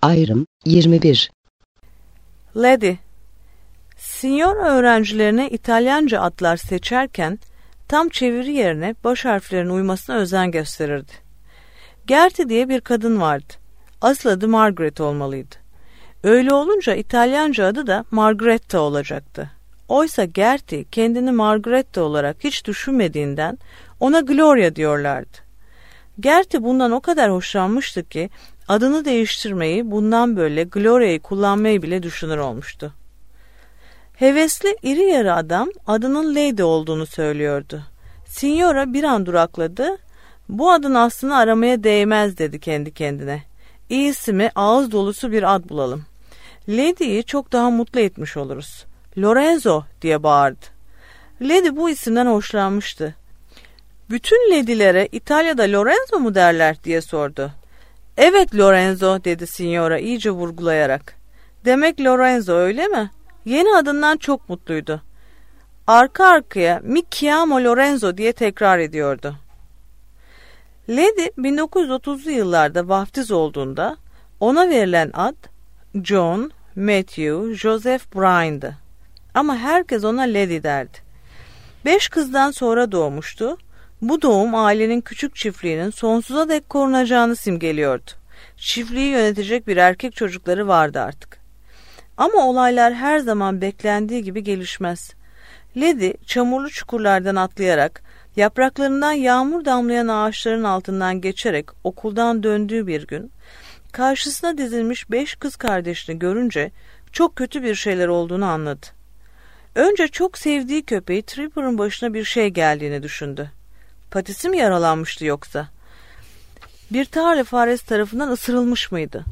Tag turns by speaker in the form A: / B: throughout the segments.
A: Ayrım 21.
B: Lady, Signor öğrencilerine İtalyanca adlar seçerken tam çeviri yerine baş harflerin uymasına özen gösterirdi. Gertie diye bir kadın vardı. Asıl adı Margaret olmalıydı. Öyle olunca İtalyanca adı da Margaretta olacaktı. Oysa Gertie kendini Margaretta olarak hiç düşünmediğinden ona Gloria diyorlardı. Gertie bundan o kadar hoşlanmıştı ki adını değiştirmeyi, bundan böyle Gloria'yı kullanmayı bile düşünür olmuştu. Hevesli iri yarı adam adının Lady olduğunu söylüyordu. Signora bir an durakladı. Bu adın aslını aramaya değmez dedi kendi kendine. İyisi mi ağız dolusu bir ad bulalım. Lady'yi çok daha mutlu etmiş oluruz. Lorenzo diye bağırdı. Lady bu isimden hoşlanmıştı. Bütün ledilere İtalya'da Lorenzo mu derler diye sordu. Evet Lorenzo dedi Signora iyice vurgulayarak. Demek Lorenzo öyle mi? Yeni adından çok mutluydu. Arka arkaya Mi chiamo Lorenzo diye tekrar ediyordu. Lady 1930'lu yıllarda vaftiz olduğunda ona verilen ad John, Matthew, Joseph Bryan'dı. Ama herkes ona Lady derdi. 5 kızdan sonra doğmuştu. Bu doğum ailenin küçük çiftliğinin sonsuza dek korunacağını simgeliyordu. Çiftliği yönetecek bir erkek çocukları vardı artık. Ama olaylar her zaman beklendiği gibi gelişmez. Lady çamurlu çukurlardan atlayarak, yapraklarından yağmur damlayan ağaçların altından geçerek okuldan döndüğü bir gün, karşısına dizilmiş 5 kız kardeşini görünce çok kötü bir şeyler olduğunu anladı. Önce çok sevdiği köpeği Tripper'ın başına bir şey geldiğini düşündü. Patisi mi yaralanmıştı yoksa? Bir tarla faresi tarafından ısırılmış mıydı?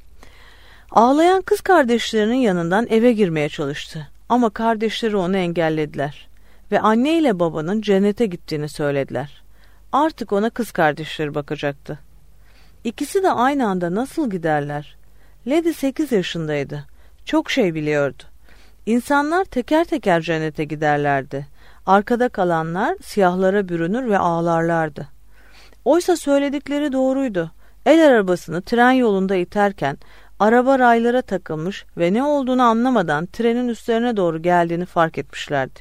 B: Ağlayan kız kardeşlerinin yanından eve girmeye çalıştı. Ama kardeşleri onu engellediler. Ve anne ile babanın cennete gittiğini söylediler. Artık ona kız kardeşleri bakacaktı. İkisi de aynı anda nasıl giderler? Lady 8 yaşındaydı. Çok şey biliyordu. İnsanlar teker teker cennete giderlerdi. Arkada kalanlar siyahlara bürünür ve ağlarlardı. Oysa söyledikleri doğruydu. El arabasını tren yolunda iterken araba raylara takılmış ve ne olduğunu anlamadan trenin üstlerine doğru geldiğini fark etmişlerdi.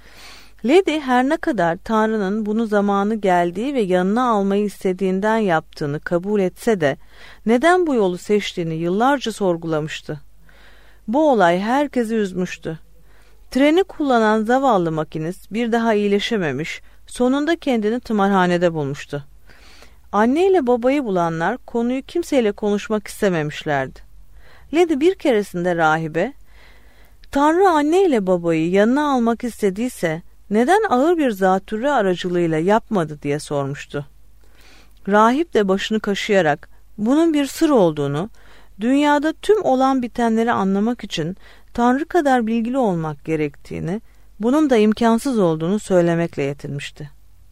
B: Lady her ne kadar Tanrı'nın bunu zamanı geldiği ve yanına almayı istediğinden yaptığını kabul etse de neden bu yolu seçtiğini yıllarca sorgulamıştı. Bu olay herkesi üzmüştü. Treni kullanan zavallı makinist bir daha iyileşememiş, sonunda kendini tımarhanede bulmuştu. Anne ile babayı bulanlar konuyu kimseyle konuşmak istememişlerdi. Lady bir keresinde rahibe, Tanrı anne ile babayı yanına almak istediyse neden ağır bir zatürre aracılığıyla yapmadı diye sormuştu. Rahip de başını kaşıyarak bunun bir sır olduğunu, dünyada tüm olan bitenleri anlamak için Tanrı kadar bilgili olmak gerektiğini, bunun da imkansız olduğunu söylemekle yetinmişti.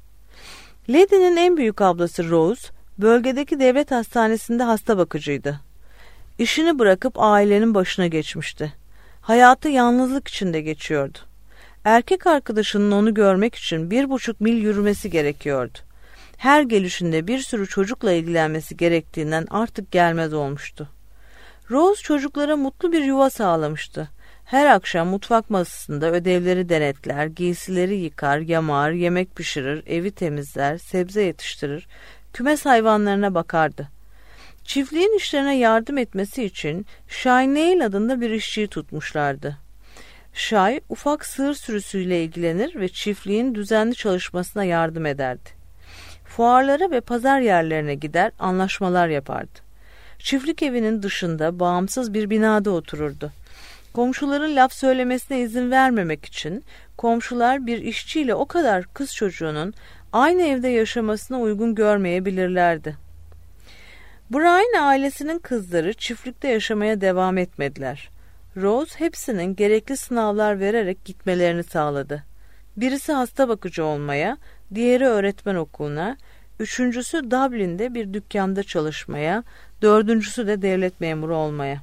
B: Lady'nin en büyük ablası Rose, bölgedeki devlet hastanesinde hasta bakıcıydı. İşini bırakıp ailenin başına geçmişti. Hayatı yalnızlık içinde geçiyordu. Erkek arkadaşının onu görmek için 1,5 mil yürümesi gerekiyordu. Her gelişinde bir sürü çocukla ilgilenmesi gerektiğinden artık gelmez olmuştu. Rose çocuklara mutlu bir yuva sağlamıştı. Her akşam mutfak masasında ödevleri denetler, giysileri yıkar, yamar, yemek pişirir, evi temizler, sebze yetiştirir, kümes hayvanlarına bakardı. Çiftliğin işlerine yardım etmesi için Shy Neil adında bir işçiyi tutmuşlardı. Shy, ufak sığır sürüsüyle ilgilenir ve çiftliğin düzenli çalışmasına yardım ederdi. Fuarlara ve pazar yerlerine gider, anlaşmalar yapardı. Çiftlik evinin dışında bağımsız bir binada otururdu. Komşuların laf söylemesine izin vermemek için komşular bir işçiyle o kadar kız çocuğunun aynı evde yaşamasına uygun görmeyebilirlerdi. Brian ailesinin kızları çiftlikte yaşamaya devam etmediler. Rose hepsinin gerekli sınavlar vererek gitmelerini sağladı. Birisi hasta bakıcı olmaya, diğeri öğretmen okuluna, üçüncüsü Dublin'de bir dükkanda çalışmaya, dördüncüsü de devlet memuru olmaya.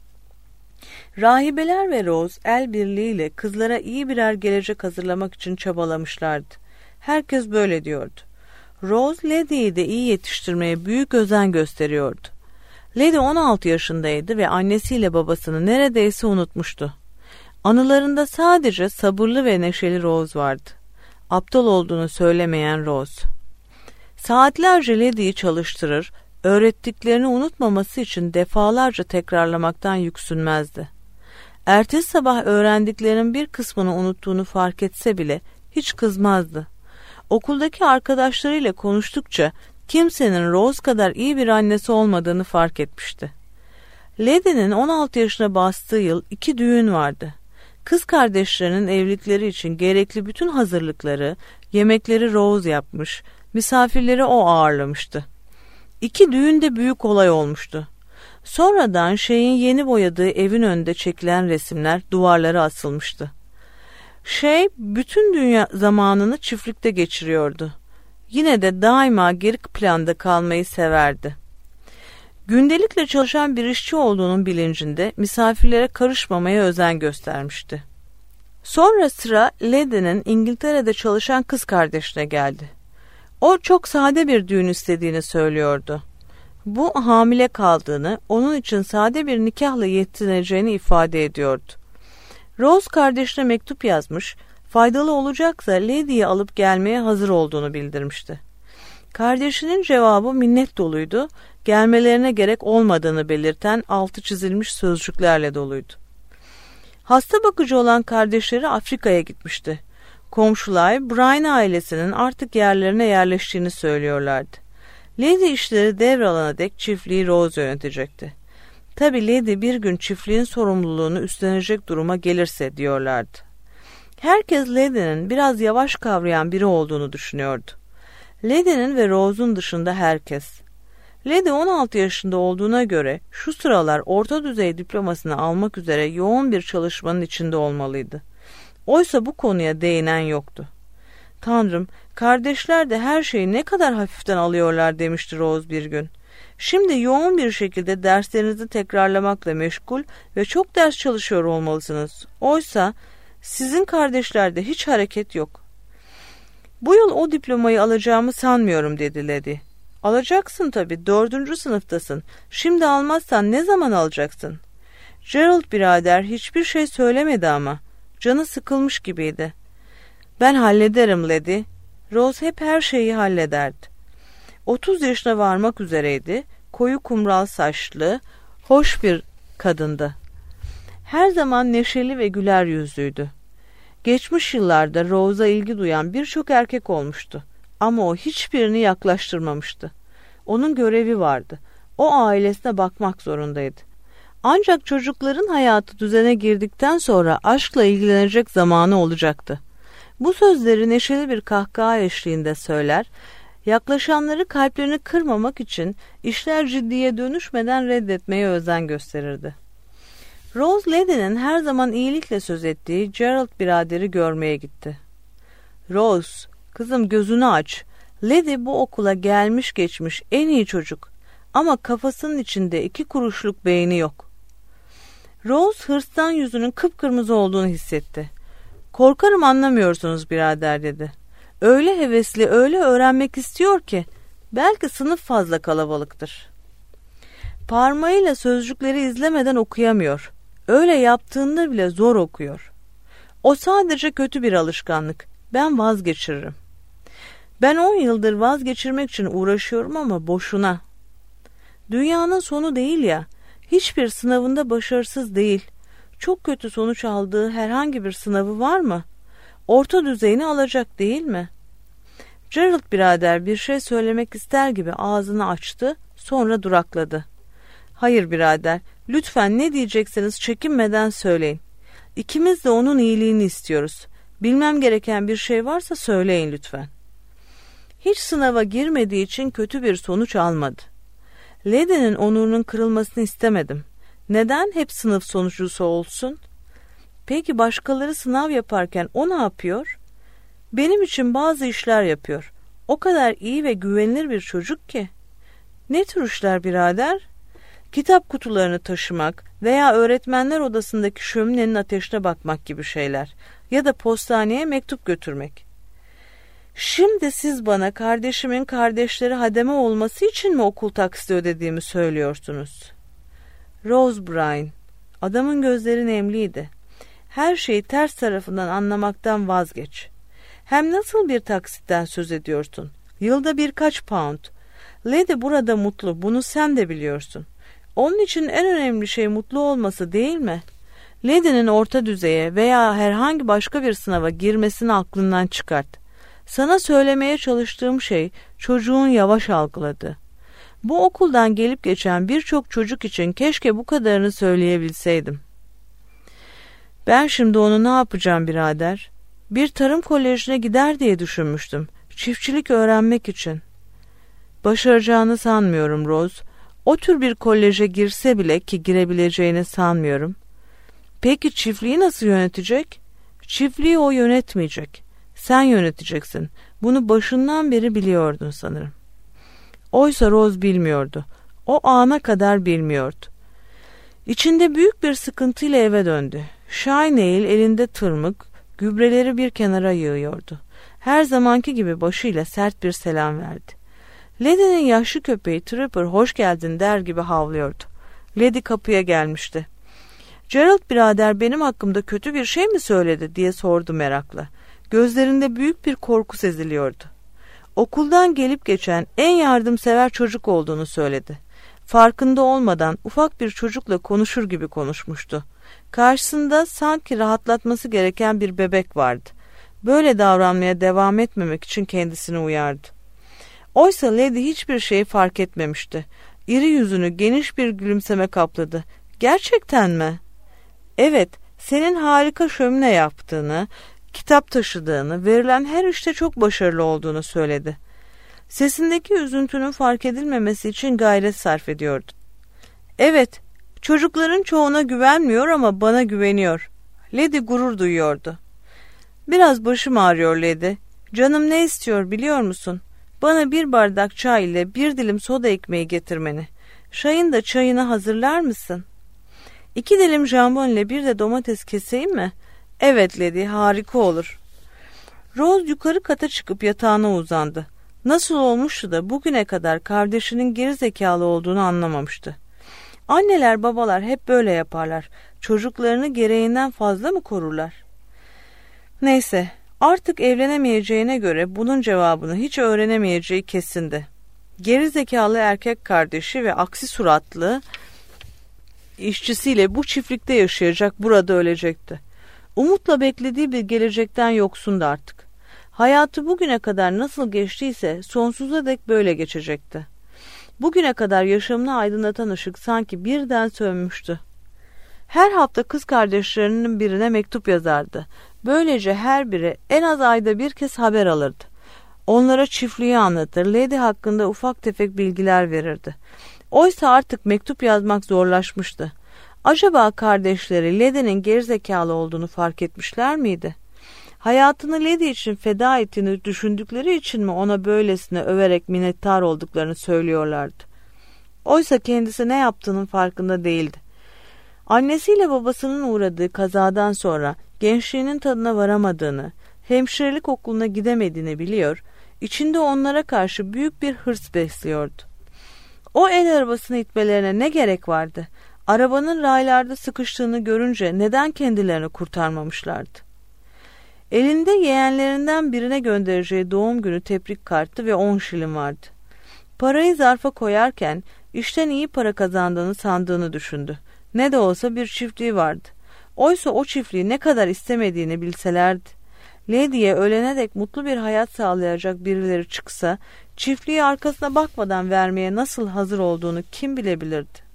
B: Rahibeler ve Rose el birliğiyle kızlara iyi birer gelecek hazırlamak için çabalamışlardı. Herkes böyle diyordu. Rose Lady'yi de iyi yetiştirmeye büyük özen gösteriyordu. Lady 16 yaşındaydı ve annesiyle babasını neredeyse unutmuştu. Anılarında sadece sabırlı ve neşeli Rose vardı. Aptal olduğunu söylemeyen Rose. Saatlerce Lady'yi çalıştırır, öğrettiklerini unutmaması için defalarca tekrarlamaktan yüksünmezdi. Ertesi sabah öğrendiklerinin bir kısmını unuttuğunu fark etse bile hiç kızmazdı. Okuldaki arkadaşlarıyla konuştukça kimsenin Rose kadar iyi bir annesi olmadığını fark etmişti. Lady'nin 16 yaşına bastığı yıl 2 düğün vardı. Kız kardeşlerinin evlilikleri için gerekli bütün hazırlıkları, yemekleri Rose yapmış, misafirleri o ağırlamıştı. 2 düğün de büyük olay olmuştu. Sonradan Şey'in yeni boyadığı evin önünde çekilen resimler duvarlara asılmıştı. Şey bütün dünya zamanını çiftlikte geçiriyordu. Yine de daima geri planda kalmayı severdi. Gündelikle çalışan bir işçi olduğunun bilincinde misafirlere karışmamaya özen göstermişti. Sonra sıra Lady'nin İngiltere'de çalışan kız kardeşine geldi. O çok sade bir düğün istediğini söylüyordu. Bu hamile kaldığını, onun için sade bir nikahla yetineceğini ifade ediyordu. Rose kardeşine mektup yazmış, faydalı olacaksa Lady'yi alıp gelmeye hazır olduğunu bildirmişti. Kardeşinin cevabı minnet doluydu, gelmelerine gerek olmadığını belirten altı çizilmiş sözcüklerle doluydu. Hasta bakıcı olan kardeşleri Afrika'ya gitmişti. Komşular Brian ailesinin artık yerlerine yerleştiğini söylüyorlardı. Lady işleri devralana dek çiftliği Rose yönetecekti. Tabii Lady bir gün çiftliğin sorumluluğunu üstlenecek duruma gelirse diyorlardı. Herkes Lady'nin biraz yavaş kavrayan biri olduğunu düşünüyordu. Lady'nin ve Rose'un dışında herkes. Lady 16 yaşında olduğuna göre şu sıralar orta düzey diplomasını almak üzere yoğun bir çalışmanın içinde olmalıydı. Oysa bu konuya değinen yoktu. Tanrım, kardeşler de her şeyi ne kadar hafiften alıyorlar demişti Rose bir gün. Şimdi yoğun bir şekilde derslerinizi tekrarlamakla meşgul ve çok ders çalışıyor olmalısınız. Oysa sizin kardeşlerde hiç hareket yok. Bu yıl o diplomayı alacağımı sanmıyorum dedi Lady. Alacaksın tabii, 4. sınıftasın. Şimdi almazsan ne zaman alacaksın? Gerald birader hiçbir şey söylemedi ama. Canı sıkılmış gibiydi. Ben hallederim Lady. Rose hep her şeyi hallederdi. 30 yaşına varmak üzereydi. Koyu kumral saçlı, hoş bir kadındı. Her zaman neşeli ve güler yüzlüydü. Geçmiş yıllarda Rose'a ilgi duyan birçok erkek olmuştu. Ama o hiçbirini yaklaştırmamıştı. Onun görevi vardı. O ailesine bakmak zorundaydı. Ancak çocukların hayatı düzene girdikten sonra aşkla ilgilenecek zamanı olacaktı. Bu sözleri neşeli bir kahkaha eşliğinde söyler, yaklaşanları kalplerini kırmamak için işler ciddiye dönüşmeden reddetmeye özen gösterirdi. Rose Lady'nin her zaman iyilikle söz ettiği Gerald biraderi görmeye gitti. Rose, kızım gözünü aç. Lady bu okula gelmiş geçmiş en iyi çocuk. Ama kafasının içinde 2 kuruşluk beyni yok. Rose hırstan yüzünün kıpkırmızı olduğunu hissetti. Korkarım anlamıyorsunuz birader dedi. Öyle hevesli, öyle öğrenmek istiyor ki belki sınıf fazla kalabalıktır. Parmağıyla sözcükleri izlemeden okuyamıyor. Öyle yaptığında bile zor okuyor. O sadece kötü bir alışkanlık. Ben vazgeçiririm. Ben 10 yıldır vazgeçirmek için uğraşıyorum ama boşuna. Dünyanın sonu değil ya. Hiçbir sınavında başarısız değil. Çok kötü sonuç aldığı herhangi bir sınavı var mı? Orta düzeyini alacak değil mi? Gerald birader bir şey söylemek ister gibi ağzını açtı, sonra durakladı. Hayır birader, lütfen ne diyecekseniz çekinmeden söyleyin. İkimiz de onun iyiliğini istiyoruz. Bilmem gereken bir şey varsa söyleyin lütfen. Hiç sınava girmediği için kötü bir sonuç almadı. Lady'nin onurunun kırılmasını istemedim. Neden hep sınıf sonuncusu olsun? Peki başkaları sınav yaparken o ne yapıyor? Benim için bazı işler yapıyor. O kadar iyi ve güvenilir bir çocuk ki. Ne tür işler birader? Kitap kutularını taşımak veya öğretmenler odasındaki şöminenin ateşine bakmak gibi şeyler. Ya da postaneye mektup götürmek. Şimdi siz bana kardeşimin kardeşleri hademe olması için mi okul taksiti ödediğimi söylüyorsunuz? Rose Bryan, adamın gözleri nemliydi. Her şeyi ters tarafından anlamaktan vazgeç. Hem nasıl bir taksitten söz ediyorsun? Yılda birkaç pound. Lady burada mutlu, bunu sen de biliyorsun. Onun için en önemli şey mutlu olması değil mi? Lady'nin orta düzeye veya herhangi başka bir sınava girmesini aklından çıkart. Sana söylemeye çalıştığım şey çocuğun yavaş algıladı. Bu okuldan gelip geçen birçok çocuk için keşke bu kadarını söyleyebilseydim. Ben şimdi onu ne yapacağım birader? Bir tarım kolejine gider diye düşünmüştüm. Çiftçilik öğrenmek için. Başaracağını sanmıyorum Rose. O tür bir koleje girse bile ki girebileceğini sanmıyorum. Peki çiftliği nasıl yönetecek? Çiftliği o yönetmeyecek. Sen yöneteceksin. Bunu başından beri biliyordun sanırım. Oysa Rose bilmiyordu. O ana kadar bilmiyordu. İçinde büyük bir sıkıntıyla eve döndü. Shineale elinde tırmık, gübreleri bir kenara yığıyordu. Her zamanki gibi başıyla sert bir selam verdi. Lady'nin yaşlı köpeği Tripper hoş geldin der gibi havlıyordu. Lady kapıya gelmişti. Gerald birader benim hakkımda kötü bir şey mi söyledi diye sordu merakla. Gözlerinde büyük bir korku seziliyordu. Okuldan gelip geçen en yardımsever çocuk olduğunu söyledi. Farkında olmadan ufak bir çocukla konuşur gibi konuşmuştu. Karşısında sanki rahatlatması gereken bir bebek vardı. Böyle davranmaya devam etmemek için kendisini uyardı. Oysa Lady hiçbir şey fark etmemişti. İri yüzünü geniş bir gülümseme kapladı. Gerçekten mi? Evet, senin harika şömine yaptığını, kitap taşıdığını, verilen her işte çok başarılı olduğunu söyledi. Sesindeki üzüntünün fark edilmemesi için gayret sarf ediyordu. Evet, çocukların çoğuna güvenmiyor ama bana güveniyor. Lady gurur duyuyordu. Biraz başım ağrıyor Lady. Canım ne istiyor biliyor musun? Bana bir bardak çay ile bir dilim soda ekmeği getirmeni. Şayın da çayını hazırlar mısın? 2 dilim jambon ile bir de domates keseyim mi? Evet Lady, harika olur. Rose yukarı kata çıkıp yatağına uzandı. Nasıl olmuştu da bugüne kadar kardeşinin geri zekalı olduğunu anlamamıştı. Anneler babalar hep böyle yaparlar. Çocuklarını gereğinden fazla mı korurlar? Neyse, artık evlenemeyeceğine göre bunun cevabını hiç öğrenemeyeceği kesindi. Geri zekalı erkek kardeşi ve aksi suratlı işçisiyle bu çiftlikte yaşayacak, burada ölecekti. Umutla beklediği bir gelecekten yoksundu artık. Hayatı bugüne kadar nasıl geçtiyse sonsuza dek böyle geçecekti. Bugüne kadar yaşamını aydınlatan ışık sanki birden sönmüştü. Her hafta kız kardeşlerinin birine mektup yazardı. Böylece her biri en az ayda bir kez haber alırdı. Onlara çiftliği anlatır, Lady hakkında ufak tefek bilgiler verirdi. Oysa artık mektup yazmak zorlaşmıştı. Acaba kardeşleri Lady'nin gerizekalı olduğunu fark etmişler miydi? Hayatını Lady için feda ettiğini düşündükleri için mi ona böylesine överek minnettar olduklarını söylüyorlardı? Oysa kendisi ne yaptığının farkında değildi. Annesiyle babasının uğradığı kazadan sonra gençliğinin tadına varamadığını, hemşirelik okuluna gidemediğini biliyor, içinde onlara karşı büyük bir hırs besliyordu. O el arabasını itmelerine ne gerek vardı? Arabanın raylarda sıkıştığını görünce neden kendilerini kurtarmamışlardı? Elinde yeğenlerinden birine göndereceği doğum günü tebrik kartı ve 10 şilin vardı. Parayı zarfa koyarken işten iyi para kazandığını sandığını düşündü. Ne de olsa bir çiftliği vardı. Oysa o çiftliği ne kadar istemediğini bilselerdi. Lady'ye ölene dek mutlu bir hayat sağlayacak birileri çıksa, çiftliği arkasına bakmadan vermeye nasıl hazır olduğunu kim bilebilirdi?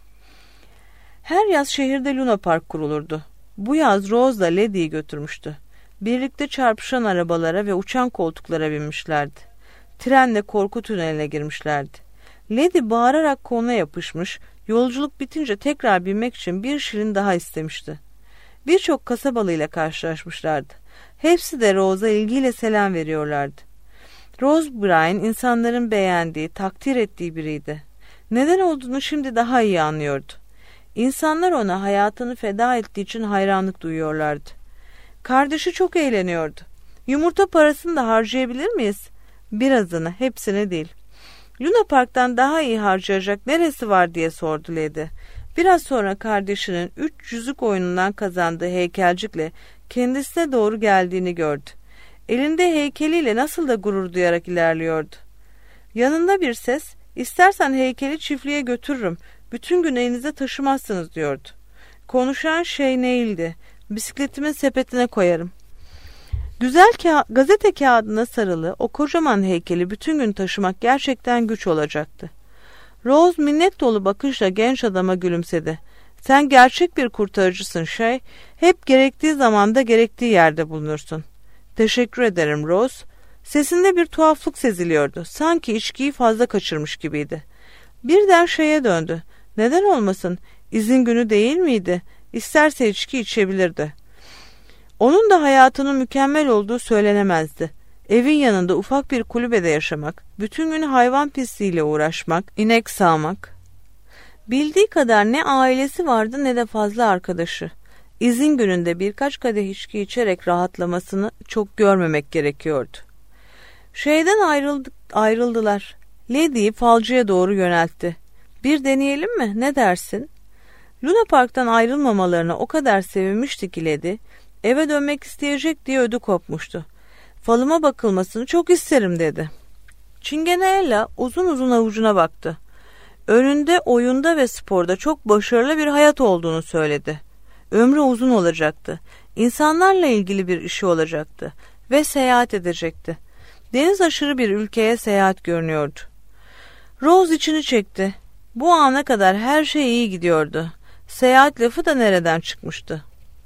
B: Her yaz şehirde Luna Park kurulurdu. Bu yaz Rose da Lady'yi götürmüştü. Birlikte çarpışan arabalara ve uçan koltuklara binmişlerdi. Trenle korku tüneline girmişlerdi. Lady bağırarak koluna yapışmış, yolculuk bitince tekrar binmek için 1 şilin daha istemişti. Birçok kasabalıyla karşılaşmışlardı. Hepsi de Rose'a ilgiyle selam veriyorlardı. Rose Bryan insanların beğendiği, takdir ettiği biriydi. Neden olduğunu şimdi daha iyi anlıyordu. İnsanlar ona hayatını feda ettiği için hayranlık duyuyorlardı. Kardeşi çok eğleniyordu. Yumurta parasını da harcayabilir miyiz? Birazını, hepsini değil. Luna Park'tan daha iyi harcayacak neresi var diye sordu Lady. Biraz sonra kardeşinin 3 yüzük oyunundan kazandığı heykelcikle kendisine doğru geldiğini gördü. Elinde heykeliyle nasıl da gurur duyarak ilerliyordu. Yanında bir ses, "İstersen heykeli çiftliğe götürürüm, bütün gün elinizde taşımazsınız," diyordu. Konuşan şey Neil'di. "Bisikletimin sepetine koyarım." Güzel gazete kağıdına sarılı o kocaman heykeli bütün gün taşımak gerçekten güç olacaktı. Rose minnet dolu bakışla genç adama gülümsedi. "Sen gerçek bir kurtarıcısın Shay. Hep gerektiği zamanda gerektiği yerde bulunursun." "Teşekkür ederim Rose." Sesinde bir tuhaflık seziliyordu. Sanki içkiyi fazla kaçırmış gibiydi. Birden Shay'e döndü. "Neden olmasın? İzin günü değil miydi? İsterse içki içebilirdi." Onun da hayatının mükemmel olduğu söylenemezdi. Evin yanında ufak bir kulübede yaşamak, bütün gün hayvan pisliğiyle uğraşmak, inek sağmak. Bildiği kadar ne ailesi vardı ne de fazla arkadaşı. İzin gününde birkaç kadeh içki içerek rahatlamasını çok görmemek gerekiyordu. Şeyden ayrıldılar. Lady'yi falcıya doğru yöneltti. "Bir deneyelim mi? Ne dersin?" Luna Park'tan ayrılmamalarına o kadar sevinmişti ki Lady, eve dönmek isteyecek diye ödü kopmuştu. "Falıma bakılmasını çok isterim," dedi. Çingene Ella uzun uzun avucuna baktı. Önünde oyunda ve sporda çok başarılı bir hayat olduğunu söyledi. Ömrü uzun olacaktı. İnsanlarla ilgili bir işi olacaktı ve seyahat edecekti. Deniz aşırı bir ülkeye seyahat görünüyordu. Rose içini çekti. Bu ana kadar her şey iyi gidiyordu. Seyahat lafı da nereden çıkmıştı?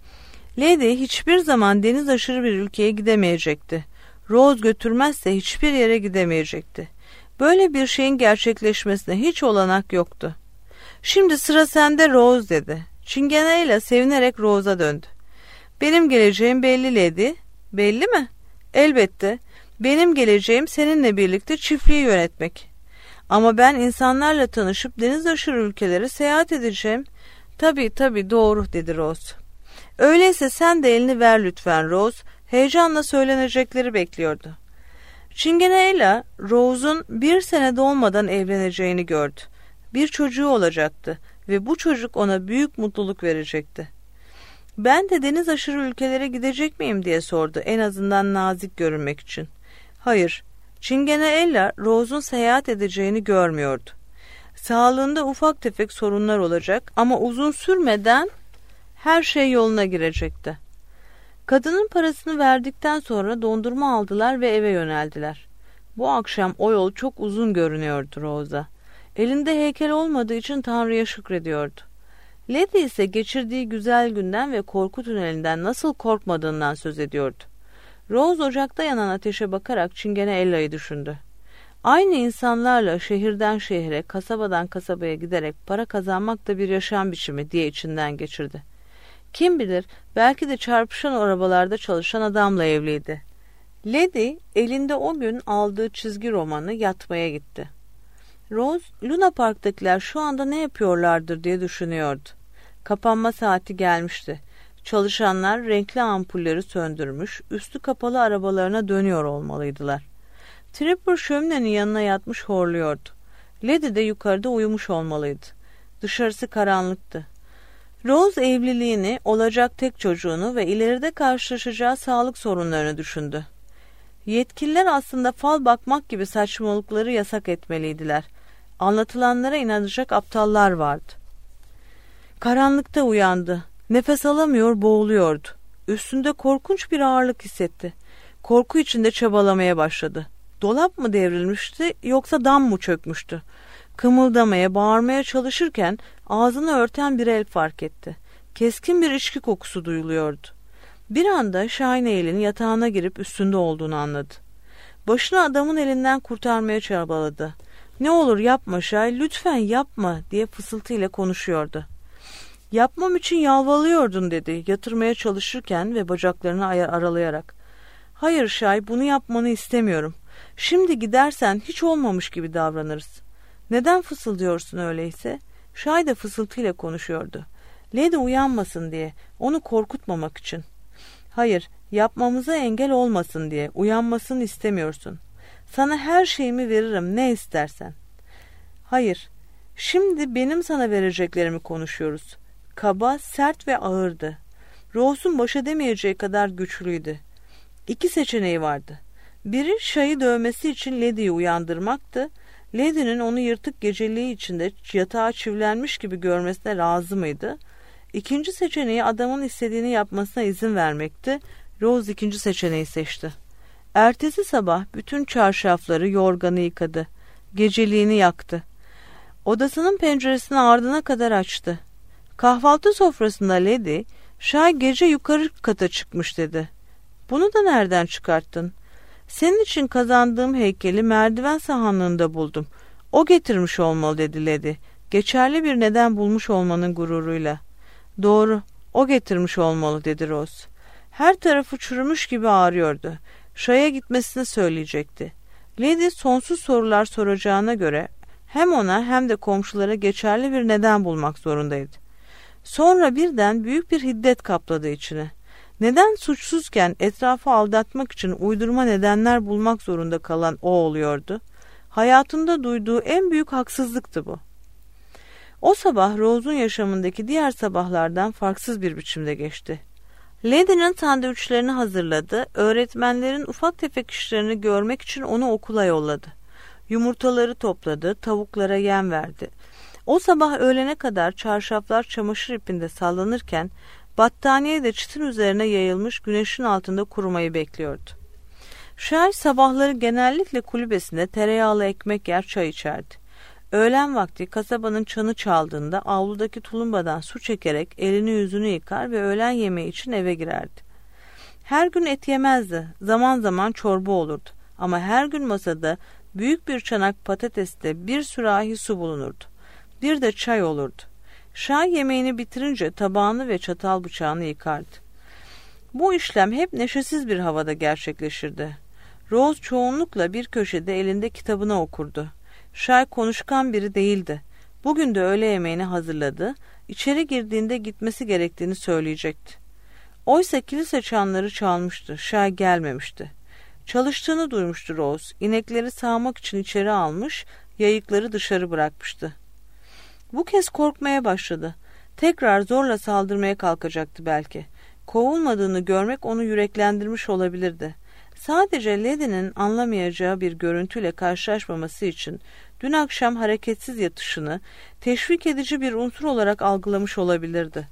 B: Lady hiçbir zaman deniz aşırı bir ülkeye gidemeyecekti. Rose götürmezse hiçbir yere gidemeyecekti. Böyle bir şeyin gerçekleşmesine hiç olanak yoktu. "Şimdi sıra sende Rose," dedi. Çingeneyle sevinerek Rose'a döndü. "Benim geleceğim belli Lady." "Belli mi?" "Elbette. Benim geleceğim seninle birlikte çiftliği yönetmek. Ama ben insanlarla tanışıp deniz aşırı ülkelere seyahat edeceğim." Tabii doğru," dedi Rose. "Öyleyse sen de elini ver lütfen Rose." Heyecanla söylenecekleri bekliyordu. Çingeneyle Rose'un 1 sene dolmadan evleneceğini gördü. Bir çocuğu olacaktı ve bu çocuk ona büyük mutluluk verecekti. "Ben de deniz aşırı ülkelere gidecek miyim?" diye sordu, en azından nazik görünmek için. Hayır, Çingeneyle Rose'un seyahat edeceğini görmüyordu. Sağlığında ufak tefek sorunlar olacak ama uzun sürmeden her şey yoluna girecekti. Kadının parasını verdikten sonra dondurma aldılar ve eve yöneldiler. Bu akşam o yol çok uzun görünüyordu Rose'a. Elinde heykel olmadığı için Tanrı'ya şükrediyordu. Lady ise geçirdiği güzel günden ve korku tünelinden nasıl korkmadığından söz ediyordu. Rose ocakta yanan ateşe bakarak Çingene Ella'yı düşündü. Aynı insanlarla şehirden şehre, kasabadan kasabaya giderek para kazanmak da bir yaşam biçimi diye içinden geçirdi. Kim bilir, belki de çarpışan arabalarda çalışan adamla evliydi. Lady elinde o gün aldığı çizgi romanı yatmaya gitti. Rose, Luna Park'takiler şu anda ne yapıyorlardır diye düşünüyordu. Kapanma saati gelmişti. Çalışanlar renkli ampulleri söndürmüş, üstü kapalı arabalarına dönüyor olmalıydılar. Tripper şöminenin yanına yatmış horluyordu. Lady de yukarıda uyumuş olmalıydı. Dışarısı karanlıktı. Rose evliliğini, olacak tek çocuğunu ve ileride karşılaşacağı sağlık sorunlarını düşündü. Yetkililer aslında fal bakmak gibi saçmalıkları yasak etmeliydiler. Anlatılanlara inanacak aptallar vardı. Karanlıkta uyandı. Nefes alamıyor, boğuluyordu. Üstünde korkunç bir ağırlık hissetti. Korku içinde çabalamaya başladı. Dolap mı devrilmişti yoksa dam mı çökmüştü? Kımıldamaya, bağırmaya çalışırken ağzını örten bir el fark etti. Keskin bir içki kokusu duyuluyordu. Bir anda Shineale'in yatağına girip üstünde olduğunu anladı. Başını adamın elinden kurtarmaya çabaladı. "Ne olur yapma Shay, lütfen yapma," diye fısıltıyla konuşuyordu. "Yapmam için yalvarıyordun," dedi yatırmaya çalışırken ve bacaklarını aralayarak. "Hayır Shay, bunu yapmanı istemiyorum. Şimdi gidersen hiç olmamış gibi davranırız." "Neden fısıldıyorsun öyleyse?" Shay da fısıltıyla konuşuyordu. Lady uyanmasın diye, onu korkutmamak için. Hayır, yapmamıza engel olmasın diye uyanmasını istemiyorsun. Sana her şeyimi veririm, ne istersen. Hayır, şimdi benim sana vereceklerimi konuşuyoruz. Kaba, sert ve ağırdı. Rose'un baş edemeyeceği kadar güçlüydü. 2 seçeneği vardı. Biri Shai'yi dövmesi için Lady'yi uyandırmaktı. Lady'nin onu yırtık geceliği içinde yatağa çivilenmiş gibi görmesine razı mıydı? İkinci seçeneği adamın istediğini yapmasına izin vermekti. Rose ikinci seçeneği seçti. Ertesi sabah bütün çarşafları, yorganı yıkadı. Geceliğini yaktı. Odasının penceresini ardına kadar açtı. Kahvaltı sofrasında Lady, Shai gece yukarı kata çıkmış dedi. Bunu da nereden çıkarttın? Senin için kazandığım heykeli merdiven sahanlığında buldum. O getirmiş olmalı dedi Lady. Geçerli bir neden bulmuş olmanın gururuyla. Doğru, o getirmiş olmalı dedi Rose. Her tarafı çürümüş gibi ağrıyordu. Shai'ye gitmesini söyleyecekti. Lady sonsuz sorular soracağına göre hem ona hem de komşulara geçerli bir neden bulmak zorundaydı. Sonra birden büyük bir hiddet kapladı içini. Neden suçsuzken etrafı aldatmak için uydurma nedenler bulmak zorunda kalan o oluyordu? Hayatında duyduğu en büyük haksızlıktı bu. O sabah Rose'un yaşamındaki diğer sabahlardan farksız bir biçimde geçti. Lady'nin sandviçlerini hazırladı, öğretmenlerin ufak tefek işlerini görmek için onu okula yolladı. Yumurtaları topladı, tavuklara yem verdi. O sabah öğlene kadar çarşaflar çamaşır ipinde sallanırken battaniye de çitin üzerine yayılmış güneşin altında kurumayı bekliyordu. Shai sabahları genellikle kulübesinde tereyağlı ekmek yer, çay içerdi. Öğlen vakti kasabanın çanı çaldığında avludaki tulumbadan su çekerek elini yüzünü yıkar ve öğlen yemeği için eve girerdi. Her gün et yemezdi, zaman zaman çorba olurdu ama her gün masada büyük bir çanak patateste bir sürahi su bulunurdu. Bir de çay olurdu. Shai yemeğini bitirince tabağını ve çatal bıçağını yıkardı. Bu işlem hep neşesiz bir havada gerçekleşirdi. Rose çoğunlukla bir köşede elinde kitabını okurdu. Shai konuşkan biri değildi. Bugün de öğle yemeğini hazırladı. İçeri girdiğinde gitmesi gerektiğini söyleyecekti. Oysa kilise çanları çalmıştı. Shai gelmemişti. Çalıştığını duymuştu Rose. İnekleri sağmak için içeri almış, yayıkları dışarı bırakmıştı. Bu kez korkmaya başladı. Tekrar zorla saldırmaya kalkacaktı belki. Kovulmadığını görmek onu yüreklendirmiş olabilirdi. Sadece Lady'nin anlamayacağı bir görüntüyle karşılaşmaması için dün akşam hareketsiz yatışını teşvik edici bir unsur olarak algılamış olabilirdi.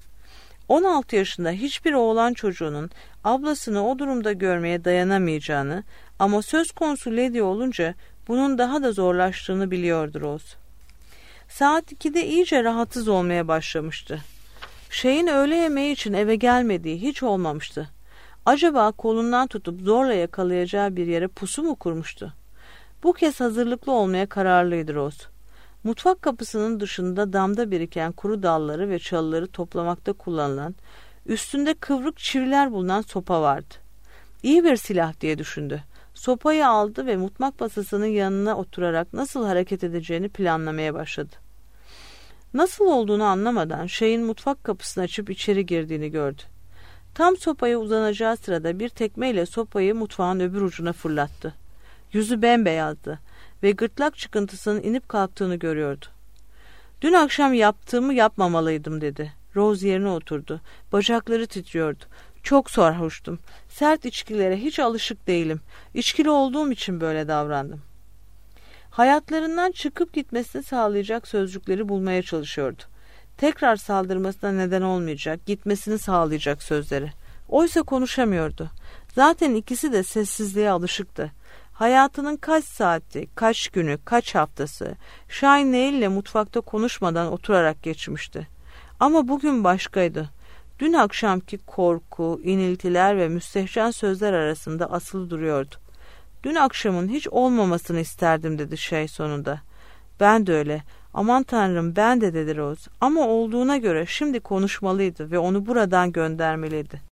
B: 16 yaşında hiçbir oğlan çocuğunun ablasını o durumda görmeye dayanamayacağını ama söz konusu Lady olunca bunun daha da zorlaştığını biliyordu Rose. Saat 2'de iyice rahatsız olmaya başlamıştı. Shai'nin öğle yemeği için eve gelmediği hiç olmamıştı. Acaba kolundan tutup zorla yakalayacağı bir yere pusu mu kurmuştu? Bu kez hazırlıklı olmaya kararlıydı Rose. Mutfak kapısının dışında damda biriken kuru dalları ve çalıları toplamakta kullanılan, üstünde kıvrık çiviler bulunan sopa vardı. İyi bir silah diye düşündü. Sopayı aldı ve mutfak masasının yanına oturarak nasıl hareket edeceğini planlamaya başladı. Nasıl olduğunu anlamadan Shai'nin mutfak kapısını açıp içeri girdiğini gördü. Tam sopaya uzanacağı sırada bir tekmeyle sopayı mutfağın öbür ucuna fırlattı. Yüzü bembeyazdı ve gırtlak çıkıntısının inip kalktığını görüyordu. Dün akşam yaptığımı yapmamalıydım dedi. Rose yerine oturdu. Bacakları titriyordu. Çok sarhoştum. Sert içkilere hiç alışık değilim. İçkili olduğum için böyle davrandım. Hayatlarından çıkıp gitmesini sağlayacak sözcükleri bulmaya çalışıyordu. Tekrar saldırmasına neden olmayacak, gitmesini sağlayacak sözleri. Oysa konuşamıyordu. Zaten ikisi de sessizliğe alışıktı. Hayatının kaç saati, kaç günü, kaç haftası Shai ile mutfakta konuşmadan oturarak geçmişti. Ama bugün başkaydı. Dün akşamki korku, iniltiler ve müstehcen sözler arasında asılı duruyordu. Dün akşamın hiç olmamasını isterdim dedi Shai sonunda. Ben de öyle. Aman tanrım ben de dedi Rose. Ama olduğuna göre şimdi konuşmalıydı ve onu buradan göndermeliydi.